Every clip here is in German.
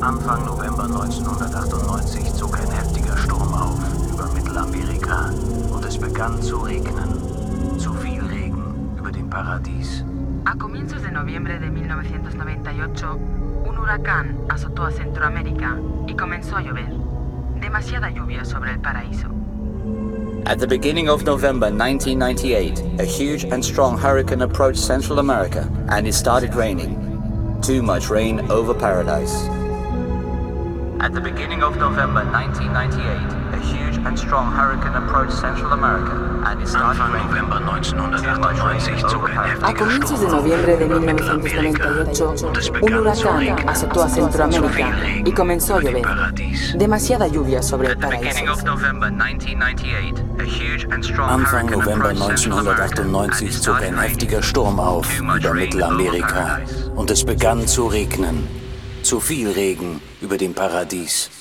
Anfang November 1998 zog ein heftiger Sturm auf über Mittelamerika und es begann zu regnen. Zu viel Regen über dem Paradies. A comienzos de noviembre de 1998, un huracán azotó a Centroamérica y comenzó a llover. Demasiada lluvia sobre el paraíso. At the beginning of November 1998, a huge and strong hurricane approached Central America and it started raining. Too much rain over paradise. At the beginning of November 1998, a huge and strong hurricane approached Central America and it started Anfang raining. November 1998 zog ein A heftiger comienzos Sturm de auf noviembre de über Mittelamerika 1998, und es un begann zu huracán regnen. azotó a Zu Centroamérica viel Regen y comenzó a über dem llover. Paradies. Demasiada lluvia sobre el At the beginning paraíso. of November 1998, a huge and strong Anfang hurricane November approached Central America and it 1998 zog started ein raining. heftiger Sturm auf Too much über rain Mittelamerika over paradise. und es begann zu regnen. Zu viel Regen über dem Paradies.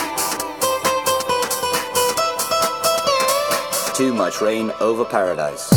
Too much rain over paradise.